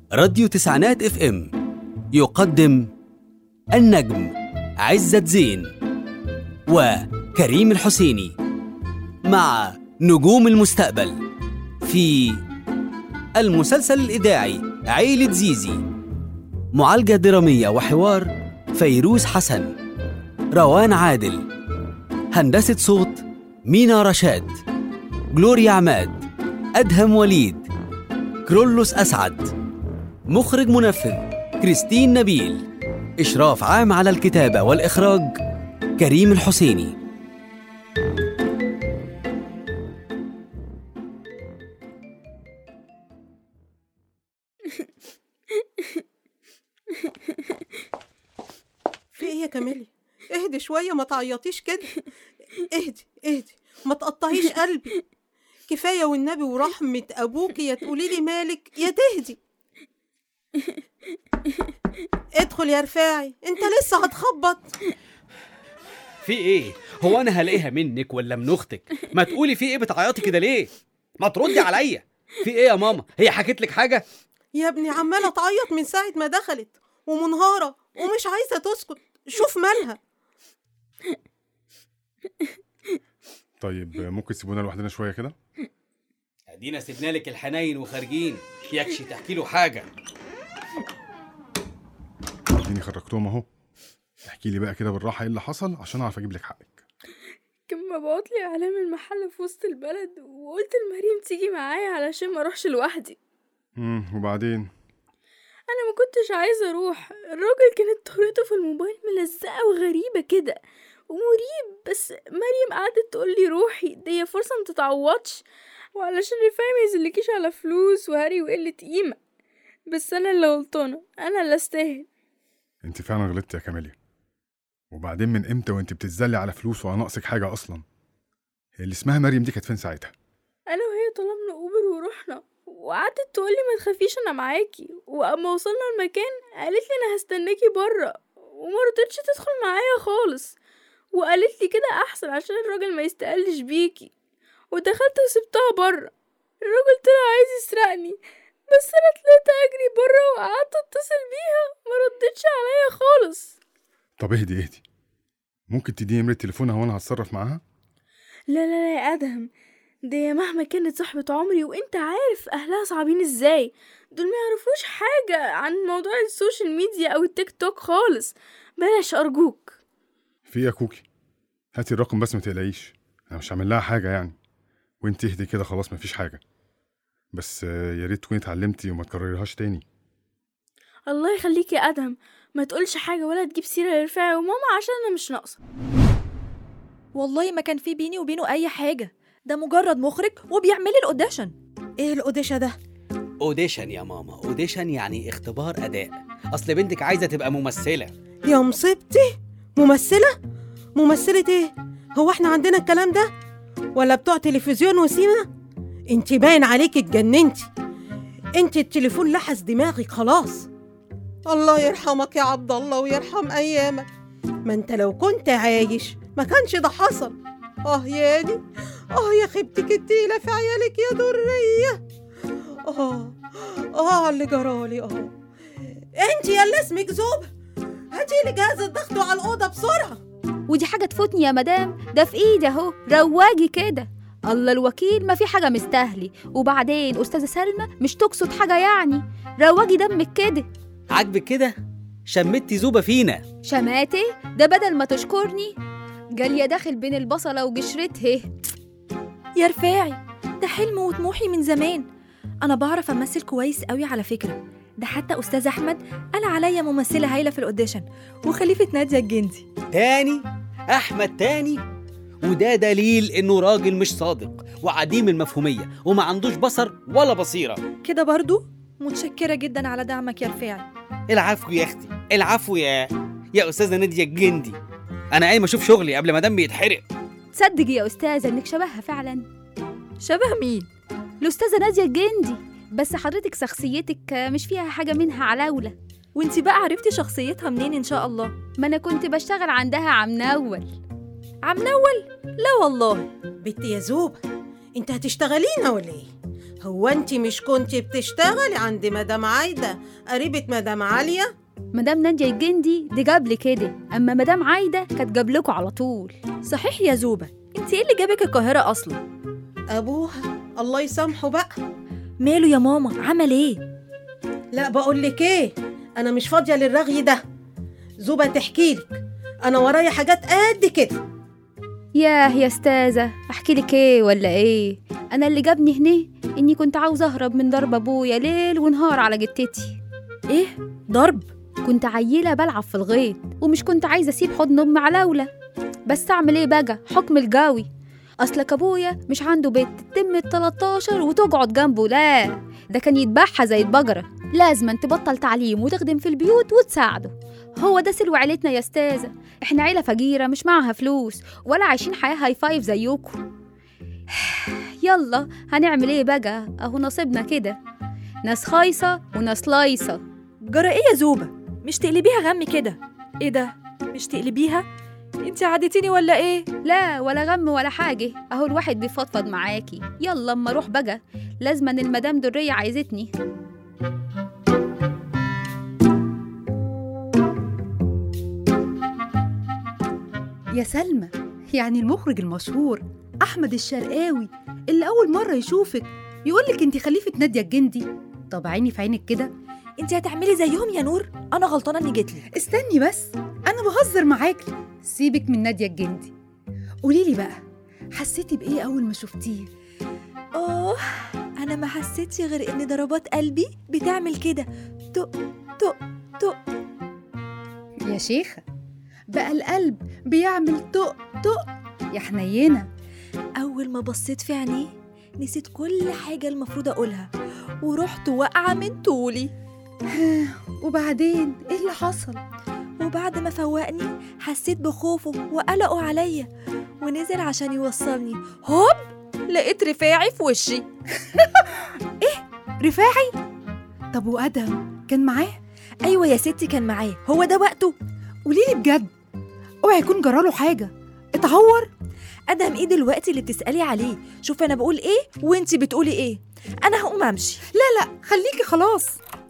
راديو تسعينات اف ام يقدم النجم عزت زين وكريم الحسيني مع نجوم المستقبل في المسلسل الإذاعي عيلة زيزي. معالجة درامية وحوار فيروز حسن، روان عادل، هندسة صوت مينا رشاد، جلوريا عماد، أدهم وليد، كرولوس أسعد، مخرج منفذ كريستين نبيل، إشراف عام على الكتابة والإخراج كريم الحسيني. في ايه يا كاميلي؟ اهدي شوية، ما تعيطيش كده. اهدي ما تقطعيش قلبي. كفاية والنبي ورحمة أبوك، يا تقولي لي مالك يا تهدي. ادخل يا رفاعي، انت لسه هتخبط. في ايه؟ هو انا هلاقيها منك ولا من اختك؟ ما تقولي في ايه، بتعيطي كده ليه؟ ما تردي عليا. في ايه يا ماما؟ هي حكت لك حاجه؟ يا ابني عمالة تعيط من ساعة ما دخلت ومنهارة ومش عايزة تسكت. شوف مالها. طيب ممكن تسيبونا لوحدنا شويه كده؟ ادينا سيبنا لك الحنين وخارجين، يكشي تحكي له حاجه. اديني خرجتهم اهو. احكي لي بقى كده بالراحه ايه اللي حصل عشان اعرف اجيب لك حقك. كان مبعوت لي اعلان من محل في وسط البلد، وقلت لمريم تيجي معايا علشان ما اروحش لوحدي. وبعدين؟ انا ما كنتش عايزه اروح. الراجل كانت طريقته في الموبايل ملزقه وغريبه كده ومريب، بس مريم قعدت تقول لي روحي، دي فرصه ما تتعوضش، وعلشان رفاعي ما يزلكيش على فلوس وهري وقله قيمه. بس انا اللي غلطانه، انا اللي استاهل. انت فعلا غلطتي يا كاميليا. وبعدين من امتى وانت بتتذلي على فلوس وعلى ناقصك حاجه اصلا؟ اللي اسمها مريم دي كانت فين ساعتها؟ انا وهي طلبنا اوبر ورحنا، وقعدت تقولي ما تخافيش انا معاكي، واما وصلنا المكان قالت لي انا هستناكي بره، وما رضتش تدخل معايا خالص، وقالت لي كده احسن عشان الراجل ما يستقلش بيكي. ودخلت وسبتها بره. الراجل طلع عايز يسرقني، بس انا طلعت اجري بره وقعدت اتصل بيها، ما ردتش عليا خالص. طب اهدي ممكن تديني نمرة تليفونها وانا هتصرف معاها؟ لا يا ادهم، دي مهما كانت صاحبة عمري، وانت عارف اهلها صعبين ازاي. دول ما يعرفوش حاجة عن موضوع السوشيال ميديا او التيك توك خالص. بلاش ارجوك. في يا كوكي، هاتي الرقم بس ما تقلقيش، انا مش هعمل لها حاجة يعني. وانت اهدي كده خلاص مفيش حاجة، بس يا ريت تكوني اتعلمتي وما تكرريهاش تاني. الله يخليك يا ادهم، ما تقولش حاجة ولا تجيب سيرة لرفاعي وماما عشان انا مش ناقصة. والله ما كان في بيني وبينه اي حاجة، ده مجرد مخرج وبيعمل الاوديشن. ايه الاوديشن ده؟ اوديشن يا ماما، اوديشن يعني اختبار اداء. اصل بنتك عايزه تبقى ممثله. يا مصيبتي، ممثلة ايه؟ هو احنا عندنا الكلام ده ولا بتوع تلفزيون وسيما؟ انت باين عليك اتجننتي، انت التليفون لحس دماغك خلاص. الله يرحمك يا عبد الله ويرحم ايامك. ما انت لو كنت عايش ما كانش ده حصل. ياني، يا خيبتك التقيلة في عيالك يا درية. اللي جرالي. انت يا اللي اسمك زوبة، هاتيلي جهاز الضغط على الأوضة بسرعة. ودي حاجة تفوتني يا مدام؟ ده في ايدي اهو، رواجي كده. الله الوكيل، ما في حاجة مستاهلي. وبعدين أستاذة سلمى مش تقصد حاجة يعني، رواجي دمك كده. عاجبك كده؟ شمتي زوبة فينا. شماتي؟ ده بدل ما تشكرني جالية داخل بين البصلة وقشرتها. يا رفاعي، ده حلم وطموحي من زمان. انا بعرف امثل كويس قوي على فكرة. ده حتى أستاذ أحمد قال عليا ممثلة هايلة في الأوديشن، وخليفة نادية الجندي. تاني؟ أحمد تاني؟ وده دليل إنه راجل مش صادق وعديم المفهومية وما عندوش بصر ولا بصيرة. كده برضو؟ متشكرة جدا على دعمك يا رفاعي. العفو يا أختي، العفو يا أستاذة نادية الجندي. أنا قايم أشوف شغلي قبل ما دمي يتحرق. تصدق يا أستاذة إنك شبهها فعلا. شبه مين؟ الأستاذة نادية الجندي، بس حضرتك شخصيتك مش فيها حاجة منها علاولة. وانتي بقى عرفتي شخصيتها منين إن شاء الله؟ ما أنا كنت بشتغل عندها عم نول. عم نول؟ لا والله. بنتي يا زوبة، انت هتشتغلينا ولا ايه؟ هو انت مش كنت بتشتغلي عند مدام عايدة قريبة مدام عالية؟ مدام نادية الجندي دي جاب لي كده، اما مدام عايدة كانت جاب لكم على طول. صحيح يا زوبة، انت ايه اللي جابك القاهرة اصلا؟ ابوها الله يسامحه بقى. ماله يا ماما، عمل ايه؟ لا بقول لك ايه، انا مش فاضيه للرغي ده. زوبة تحكي لك، انا ورايا حاجات قد كده. ياه يا استاذة، احكي لك ايه ولا ايه؟ انا اللي جابني هنا اني كنت عاوزة اهرب من ضرب ابويا ليل ونهار على جتتي. ايه ضرب؟ كنت عيلة بلعب في الغيط ومش كنت عايزة اسيب حضن ام علاولة، بس اعمل ايه بقى، حكم الجاوي. اصلك ابويا مش عنده بيت تتم 13 وتقعد جنبه، لا ده كان يتبعها زي البقرة، لازم تبطل تعليم وتخدم في البيوت وتساعده. هو ده سلو عيلتنا يا استاذة، احنا عيلة فقيرة مش معها فلوس ولا عايشين حياة هاي فايف زيكم. يلا هنعمل ايه بقى، اهو نصيبنا كده، ناس خايصة وناس لايصة. جرى ايه يا زوبة؟ مش تقلبيها غم كده. ايه ده، مش تقلبيها؟ انت عادتيني ولا ايه؟ لا ولا غم ولا حاجة، اهو الواحد بيفضفض معاكي. يلا اما اروح بقى، لازما المدام درية عايزتني. يا سلمى، يعني المخرج المشهور أحمد الشرقاوي اللي أول مرة يشوفك يقولك أنت خليفة نادية الجندي. طب عيني في عينك كده. انت هتعملي زيهم يا نور؟ انا غلطانة اني جيتلك. استني بس، أنا بهزر معاكي، سيبك من نادية الجندي. قوليلي بقى، حسيتي بإيه أول ما شفتيه؟ انا ما حسيتش غير ان ضربات قلبي بتعمل كده، تق تق تق. يا شيخة، بقى القلب بيعمل تق تق يا حنينة. اول ما بصيت في عينيه نسيت كل حاجة المفروض اقولها ورحت واقعة من طولي. وبعدين ايه اللي حصل؟ وبعد ما فوقني حسيت بخوفه وقلقه عليا، ونزل عشان يوصلني، هوب لقيت رفاعي في وشي. ايه رفاعي؟ طب وادم كان معاه؟ ايوه يا ستي كان معاه، هو ده وقته؟ قوليلي بجد، اوعي يكون جراله حاجة، اتعور؟ ادهم ايه دلوقتي اللي بتسألي عليه؟ شوفي انا بقول ايه وانتي بتقولي ايه. انا هقوم امشي. لا خليكي خلاص.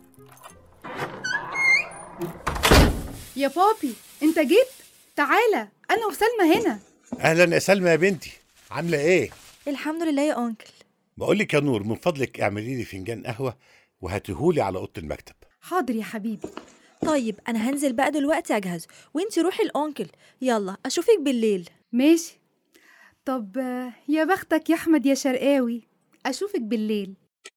يا بابي انت جيت؟ تعالى، انا وسلمى هنا. اهلا يا سلمى يا بنتي، عامله ايه؟ الحمد لله يا انكل. بقول لك يا نور، من فضلك اعملي لي فنجان قهوه وهاتيهولي على اوضه المكتب. حاضر يا حبيبي. طيب انا هنزل بقى دلوقتي اجهز، وانتي روحي الانكل. يلا اشوفك بالليل. ماشي. طب يا بختك يا احمد يا شرقاوي، اشوفك بالليل.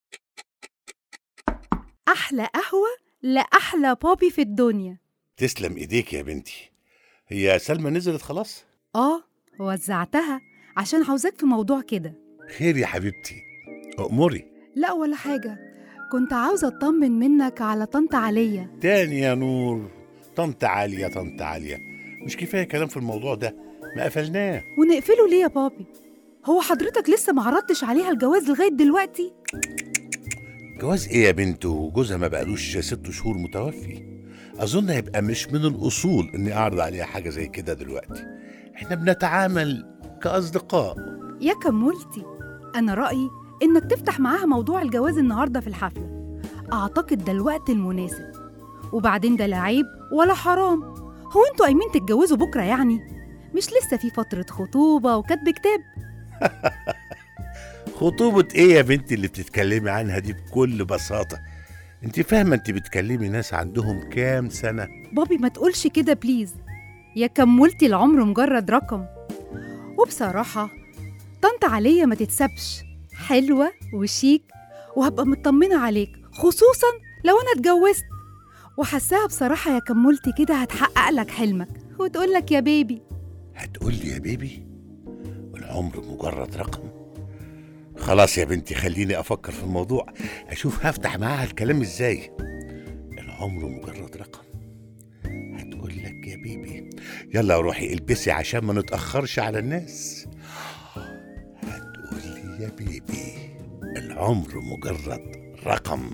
احلى قهوه لاحلى بابي في الدنيا. تسلم ايديك يا بنتي. هي سلمى نزلت خلاص؟ وزعتها عشان عاوزاك في موضوع كده. خير يا حبيبتي، أأمري. لا ولا حاجه، كنت عاوزه اطمن منك على طنط عليا. تاني يا نور؟ طنط عاليه طنط عاليه، مش كفايه كلام في الموضوع ده؟ ما قفلناه. ونقفله ليه يا بابي؟ هو حضرتك لسه ما عرضتش عليها الجواز لغايه دلوقتي؟ جواز ايه يا بنت، وجوزها ما بقالوش 6 شهور متوفي. اظن هيبقى مش من الاصول اني اعرض عليها حاجه زي كده دلوقتي. احنا بنتعامل كاصدقاء. يا كمولتي، انا رايي انك تفتح معاها موضوع الجواز النهارده في الحفله. اعتقد ده الوقت المناسب، وبعدين ده لا عيب ولا حرام. هو انتوا قايمين تتجوزوا بكره يعني؟ مش لسه في فتره خطوبه وكتب كتاب؟ خطوبة ايه يا بنتي اللي بتتكلمي عنها دي بكل بساطة؟ انت فاهمة انت بتكلمي ناس عندهم كام سنة؟ بابي ما تقولش كده بليز. يا كمولتي العمر مجرد رقم. وبصراحة طنط عليا ما تتسبش، حلوة وشيك، وهبقى مطمنة عليك خصوصا لو أنا اتجوزت. وحساها بصراحة يا كمولتي كده هتحقق لك حلمك وتقول لك يا بيبي. هتقول لي يا بيبي؟ والعمر مجرد رقم؟ خلاص يا بنتي، خليني أفكر في الموضوع، أشوف هفتح معاها الكلام إزاي. العمر مجرد رقم، هتقول لك يا بيبي. يلا روحي البسي عشان ما نتأخرش على الناس. هتقول لي يا بيبي العمر مجرد رقم.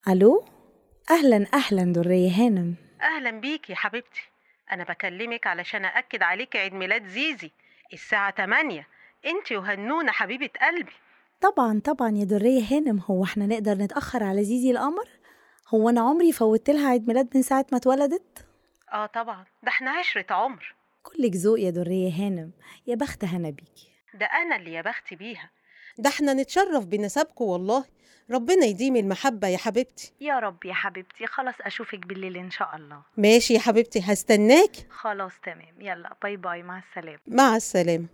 الو، اهلا درية هانم. أهلا بيك يا حبيبتي. أنا بكلمك علشان أأكد عليك عيد ميلاد زيزي الساعة 8. أنت وهنونة حبيبة قلبي. طبعا يا درية هانم، هو احنا نقدر نتأخر على زيزي القمر؟ هو انا عمري فوتت لها عيد ميلاد من ساعة ما اتولدت؟ طبعا، ده احنا 10 عمر. كلك ذوق يا درية هانم، يا بخت هنا بيكي. ده أنا اللي يا بختي بيها. ده احنا نتشرف بنسبكوا والله. ربنا يديم المحبة يا حبيبتي. يا رب يا حبيبتي. خلاص اشوفك بالليل ان شاء الله. ماشي يا حبيبتي، هستناك. خلاص تمام، يلا باي باي، مع السلامة. مع السلامة.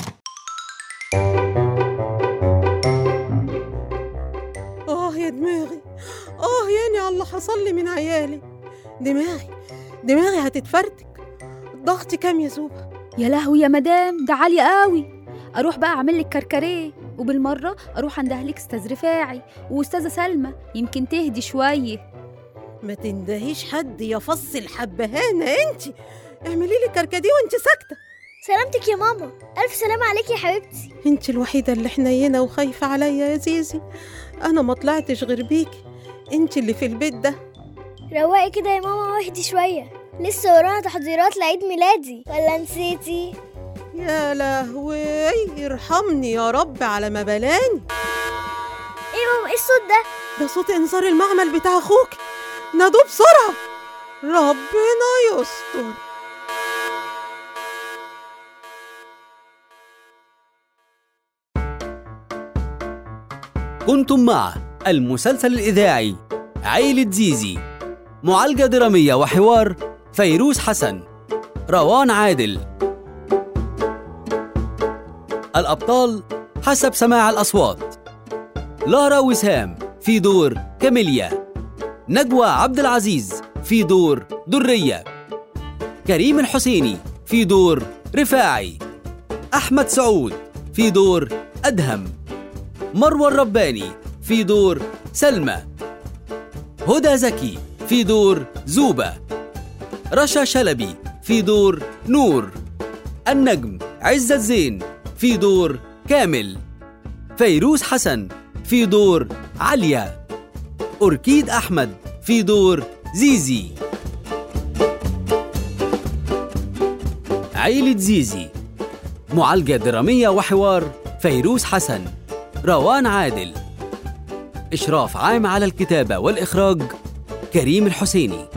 يا دماغي، ياني على اللي حصل لي من عيالي. دماغي هتتفرتك. ضغطي كام يا زوبة؟ يا لهوي يا مدام، ده عالي قوي. اروح بقى اعمل لك كركريه، وبالمره اروح اندهلك استاذ رفاعي واستاذه سلمى، يمكن تهدي شويه. ما تندهيش حد يا فص الحبهانه. انت اعملي لي كركديه وانت ساكته. سلامتك يا ماما، الف سلامه عليكي يا حبيبتي. انت الوحيده اللي حنينه وخايفه عليا يا زيزي. انا ما طلعتش غير بيكي، انت اللي في البيت ده. روقي كده يا ماما واهدي شويه، لسه ورانا تحضيرات لعيد ميلادي، ولا نسيتي؟ يا لهوي، ارحمني يا رب على ما بلاني. ايه ماما، ايه الصوت ده؟ ده صوت انذار المعمل بتاع اخوك. نادوه بسرعه، ربنا يستر. كنتم مع المسلسل الإذاعي عيلة زيزي، معالجة درامية وحوار فيروز حسن، روان عادل. الأبطال حسب سماع الأصوات: لارا وسام في دور كاميليا، نجوى عبد العزيز في دور درية، كريم الحسيني في دور رفاعي، أحمد سعود في دور أدهم، مروى الرباني في دور سلمى، هدى زكي في دور زوبة، رشا شلبي في دور نور، النجم عزت زين في دور كامل، فيروز حسن في دور عليا، أوركيد أحمد في دور زيزي. عيلة زيزي، معالجة درامية وحوار فيروز حسن، روان عادل. إشراف عام على الكتابة والإخراج كريم الحسيني.